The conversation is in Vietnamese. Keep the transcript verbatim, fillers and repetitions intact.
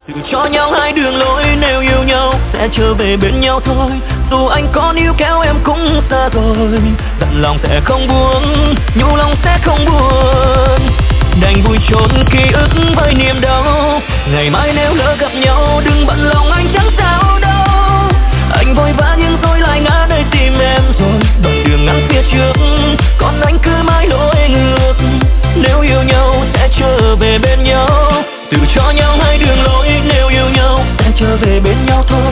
Tự cho nhau hai đường lối, nếu yêu nhau sẽ trở về bên nhau thôi. Dù anh có níu kéo em cũng xa rồi, dặn lòng sẽ không buông, nhủ lòng sẽ không buồn. Đành vui trốn ký ức với niềm đau. Ngày mai nếu lỡ gặp nhau đừng bận lòng, anh chẳng sao đâu. Anh vội vã nhưng rồi lại ngã nơi tìm em rồi. Đoạn đường ngắn phía trước, còn anh cứ mãi lối ngược. Nếu yêu nhau sẽ trở về bên nhau. Tự cho nhau hai đường lối, nếu yêu nhau sẽ trở về bên nhau thôi.